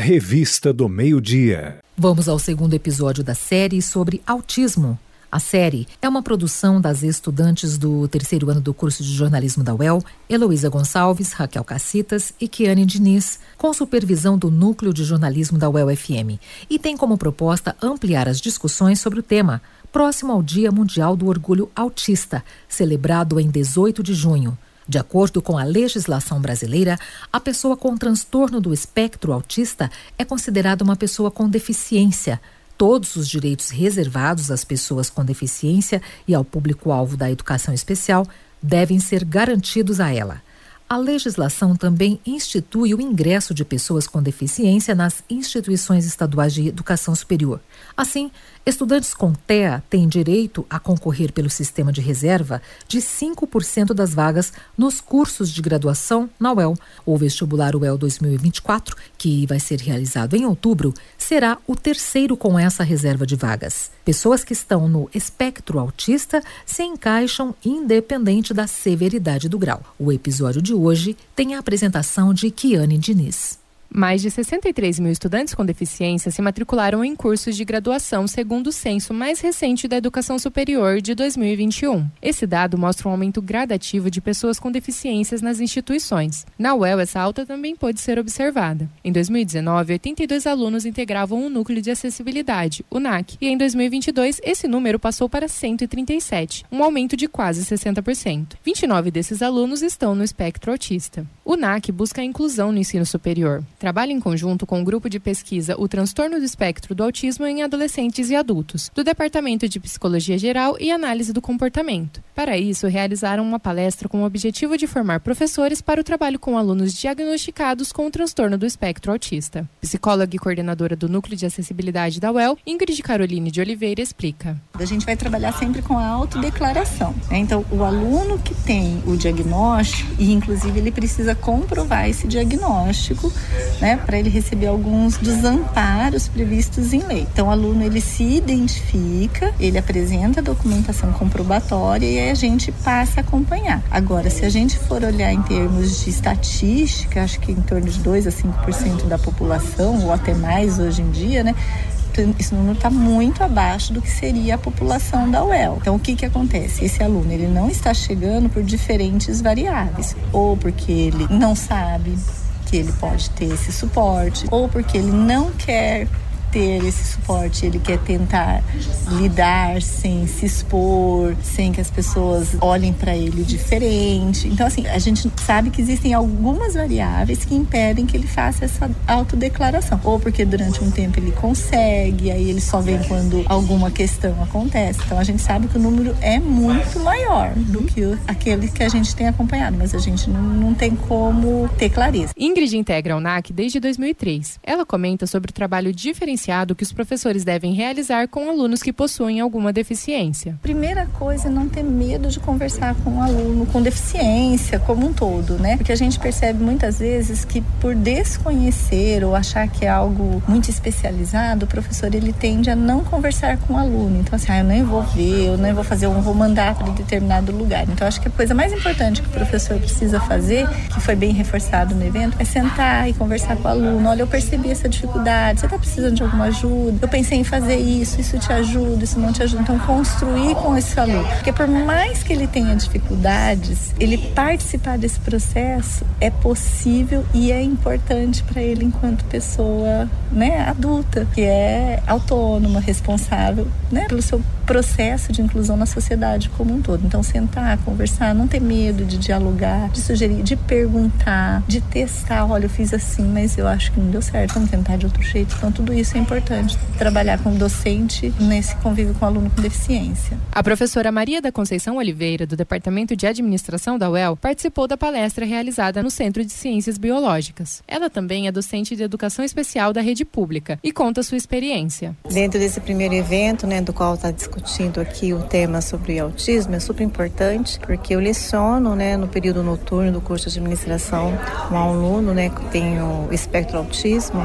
Revista do Meio-Dia. Vamos ao segundo episódio da série sobre autismo. A série é uma produção das estudantes do terceiro ano do curso de jornalismo da UEL, Heloísa Gonçalves, Raquel Cassitas e Kiane Diniz, com supervisão do Núcleo de Jornalismo da UEL-FM, e tem como proposta ampliar as discussões sobre o tema, próximo ao Dia Mundial do Orgulho Autista, celebrado em 18 de junho. De acordo com a legislação brasileira, a pessoa com transtorno do espectro autista é considerada uma pessoa com deficiência. Todos os direitos reservados às pessoas com deficiência e ao público-alvo da educação especial devem ser garantidos a ela. A legislação também institui o ingresso de pessoas com deficiência nas instituições estaduais de educação superior. Assim, estudantes com TEA têm direito a concorrer pelo sistema de reserva de 5% das vagas nos cursos de graduação na UEL. O vestibular UEL 2024, que vai ser realizado em outubro, será o terceiro com essa reserva de vagas. Pessoas que estão no espectro autista se encaixam independente da severidade do grau. O episódio de hoje tem a apresentação de Kiane Diniz. Mais de 63 mil estudantes com deficiência se matricularam em cursos de graduação, segundo o censo mais recente da Educação Superior de 2021. Esse dado mostra um aumento gradativo de pessoas com deficiências nas instituições. Na UEL, essa alta também pode ser observada. Em 2019, 82 alunos integravam o Núcleo de Acessibilidade, o NAC, e em 2022, esse número passou para 137, um aumento de quase 60%. 29 desses alunos estão no espectro autista. O NAC busca a inclusão no ensino superior. Trabalha em conjunto com o grupo de pesquisa O Transtorno do Espectro do Autismo em Adolescentes e Adultos, do Departamento de Psicologia Geral e Análise do Comportamento. Para isso, realizaram uma palestra com o objetivo de formar professores para o trabalho com alunos diagnosticados com o transtorno do espectro autista. Psicóloga e coordenadora do Núcleo de Acessibilidade da UEL, Ingrid Caroline de Oliveira, explica. A gente vai trabalhar sempre com a autodeclaração, né? Então, o aluno que tem o diagnóstico, e inclusive ele precisa comprovar esse diagnóstico, né, para ele receber alguns dos amparos previstos em lei. Então, o aluno ele se identifica, ele apresenta a documentação comprobatória e aí a gente passa a acompanhar. Agora, se a gente for olhar em termos de estatística, acho que em torno de 2 a 5% da população, ou até mais hoje em dia, né, esse número está muito abaixo do que seria a população da UEL. Então, o que acontece? Esse aluno ele não está chegando por diferentes variáveis, ou porque ele não sabe que ele pode ter esse suporte, ou porque ele não quer ter esse suporte, ele quer tentar lidar sem se expor, sem que as pessoas olhem para ele diferente. Então, assim, a gente sabe que existem algumas variáveis que impedem que ele faça essa autodeclaração. Ou porque durante um tempo ele consegue, aí ele só vem quando alguma questão acontece. Então, a gente sabe que o número é muito maior do que aquele que a gente tem acompanhado, mas a gente não tem como ter clareza. Ingrid integra o NAC desde 2003. Ela comenta sobre o trabalho diferenciado que os professores devem realizar com alunos que possuem alguma deficiência. Primeira coisa é não ter medo de conversar com um aluno com deficiência como um todo, né? Porque a gente percebe muitas vezes que por desconhecer ou achar que é algo muito especializado, o professor ele tende a não conversar com o aluno. Então assim, eu nem vou ver, eu nem vou fazer, eu vou mandar para determinado lugar. Então acho que a coisa mais importante que o professor precisa fazer, que foi bem reforçado no evento, é sentar e conversar com o aluno. Olha, eu percebi essa dificuldade, você está precisando de alguma ajuda? Eu pensei em fazer isso te ajuda, isso não te ajuda. Então, construir com esse aluno. Porque por mais que ele tenha dificuldades, ele participar desse processo é possível e é importante para ele enquanto pessoa, né, adulta, que é autônoma, responsável, né, pelo seu processo de inclusão na sociedade como um todo. Então, sentar, conversar, não ter medo de dialogar, de sugerir, de perguntar, de testar. Olha, eu fiz assim, mas eu acho que não deu certo, vamos tentar de outro jeito. Então, tudo isso é importante. Trabalhar com docente nesse convívio com aluno com deficiência. A professora Maria da Conceição Oliveira, do Departamento de Administração da UEL, participou da palestra realizada no Centro de Ciências Biológicas. Ela também é docente de Educação Especial da Rede Pública e conta sua experiência. Dentro desse primeiro evento, né, do qual está discutindo aqui o tema sobre autismo, é super importante, porque eu leciono, né, no período noturno do curso de administração um aluno, né, que tem o espectro autismo,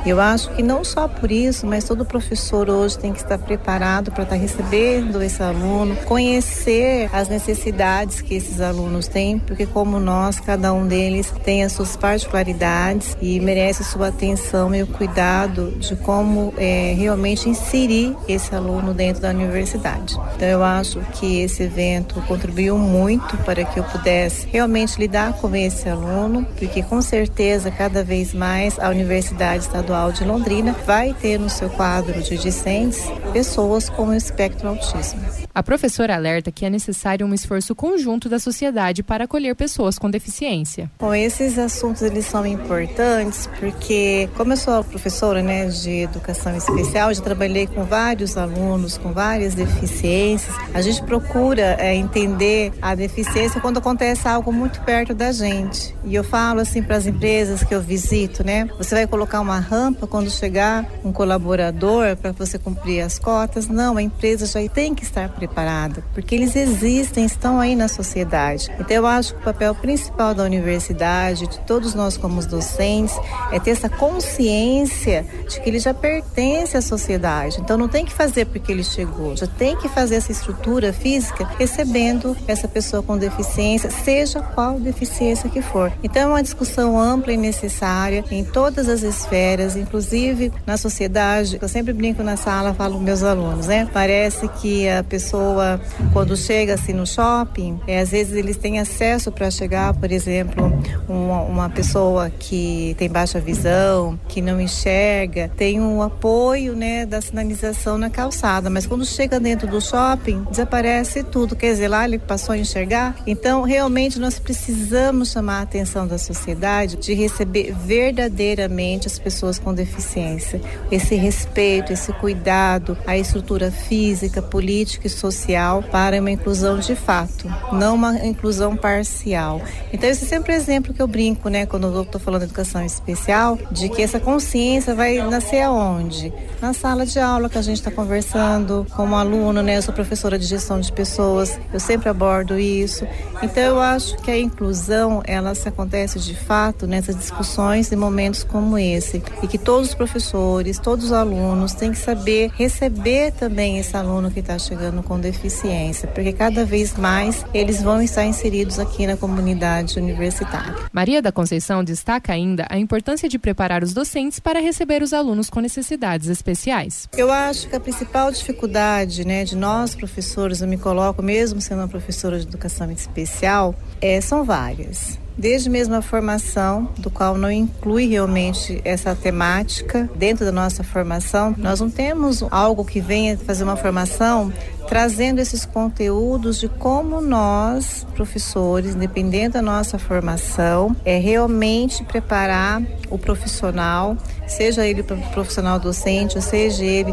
Eu acho que não só por isso, mas todo professor hoje tem que estar preparado para estar recebendo esse aluno, conhecer as necessidades que esses alunos têm, porque como nós, cada um deles tem as suas particularidades e merece sua atenção e o cuidado de como realmente inserir esse aluno dentro da universidade. Então eu acho que esse evento contribuiu muito para que eu pudesse realmente lidar com esse aluno, porque com certeza cada vez mais a Universidade Estadual de Londrina vai ter no seu quadro de discentes pessoas com o espectro autismo. A professora alerta que é necessário um esforço conjunto da sociedade para acolher pessoas com deficiência. Bom, esses assuntos eles são importantes porque, como eu sou professora, de educação especial, já trabalhei com vários alunos com várias deficiências. A gente procura entender a deficiência quando acontece algo muito perto da gente. E eu falo assim para as empresas que eu visito, você vai colocar uma rampa quando chegar um colaborador para você cumprir as cotas? Não, a empresa já tem que estar preparada, porque eles existem, estão aí na sociedade. Então eu acho que o papel principal da universidade, de todos nós como docentes, é ter essa consciência de que ele já pertence à sociedade. Então não tem que fazer porque ele chegou, já tem que fazer essa estrutura física recebendo essa pessoa com deficiência, seja qual deficiência que for. Então é uma discussão ampla e necessária em todas as esferas, inclusive na sociedade. Eu sempre brinco na sala, falo com meus alunos, Parece que a pessoa, quando chega assim no shopping, às vezes eles têm acesso para chegar, por exemplo, uma pessoa que tem baixa visão, que não enxerga, tem um apoio, da sinalização na calçada, mas quando chega dentro do shopping, desaparece tudo, quer dizer, lá ele passou a enxergar. Então, realmente, nós precisamos chamar a atenção da sociedade de receber verdadeiramente as pessoas com deficiência. Esse respeito, esse cuidado, a estrutura física, política e social para uma inclusão de fato, não uma inclusão parcial. Então, esse é sempre o exemplo que eu brinco, quando eu estou falando de educação especial, de que essa consciência vai nascer aonde? Na sala de aula que a gente está conversando com um aluno, eu sou professora de gestão de pessoas, eu sempre abordo isso. Então, eu acho que a inclusão, ela se acontece de fato nessas discussões e momentos como esse, e que todos os professores, todos os alunos têm que saber receber também esse aluno que está chegando com deficiência, porque cada vez mais eles vão estar inseridos aqui na comunidade universitária. Maria da Conceição destaca ainda a importância de preparar os docentes para receber os alunos com necessidades especiais. Eu acho que a principal dificuldade, de nós professores, eu me coloco mesmo sendo uma professora de educação especial, são várias. Desde mesmo a formação, do qual não inclui realmente essa temática dentro da nossa formação. Nós não temos algo que venha fazer uma formação trazendo esses conteúdos de como nós, professores, independente da nossa formação, realmente preparar o profissional, seja ele profissional docente, ou seja ele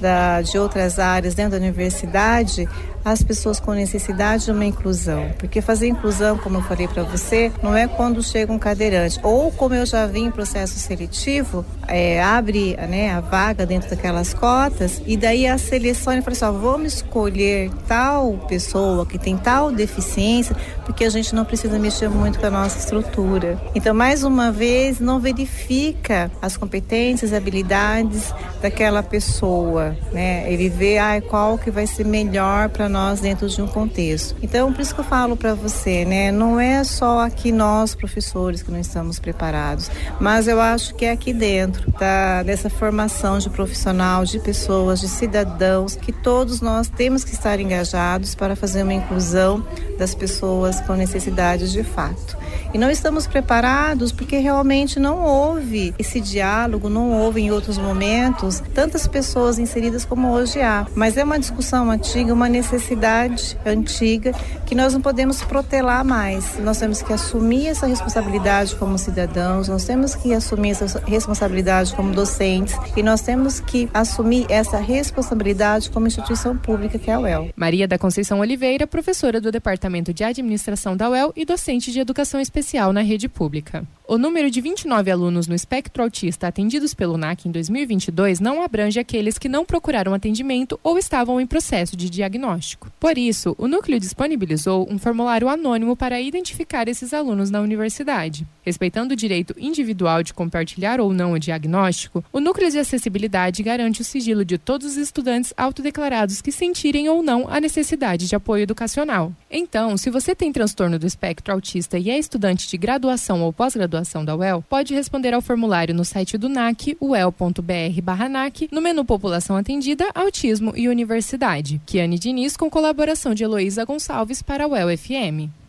de outras áreas dentro da universidade, as pessoas com necessidade de uma inclusão. Porque fazer inclusão, como eu falei para você, não é quando chega um cadeirante. Ou, como eu já vi em processo seletivo, abre a vaga dentro daquelas cotas e daí a seleção fala assim, vamos escolher tal pessoa que tem tal deficiência, porque a gente não precisa mexer muito com a nossa estrutura. Então, mais uma vez, não verifica as competências, habilidades daquela pessoa, Ele vê qual que vai ser melhor para nós dentro de um contexto. Então, por isso que eu falo para você, não é só aqui nós, professores, que não estamos preparados, mas eu acho que é aqui dentro dessa formação de profissional, de pessoas, de cidadãos, que todos nós temos que estar engajados para fazer uma inclusão das pessoas com necessidades de fato. E não estamos preparados porque realmente não houve esse diálogo, não houve em outros momentos tantas pessoas inseridas como hoje há. Mas é uma discussão antiga, uma necessidade antiga que nós não podemos protelar mais. Nós temos que assumir essa responsabilidade como cidadãos, nós temos que assumir essa responsabilidade como docentes e nós temos que assumir essa responsabilidade como instituição pública que é a UEL. Maria da Conceição Oliveira, professora do Departamento de Administração da UEL e docente de Educação Especial na rede pública. O número de 29 alunos no espectro autista atendidos pelo NAC em 2022 não abrange aqueles que não procuraram atendimento ou estavam em processo de diagnóstico. diagnóstico. Por isso, o núcleo disponibilizou um formulário anônimo para identificar esses alunos na universidade. Respeitando o direito individual de compartilhar ou não o diagnóstico, o núcleo de acessibilidade garante o sigilo de todos os estudantes autodeclarados que sentirem ou não a necessidade de apoio educacional. Então, se você tem transtorno do espectro autista e é estudante de graduação ou pós-graduação da UEL, pode responder ao formulário no site do NAC, uel.br/NAC, no menu População Atendida, Autismo e Universidade. Kiane Diniz, com colaboração de Heloísa Gonçalves para a UEL FM.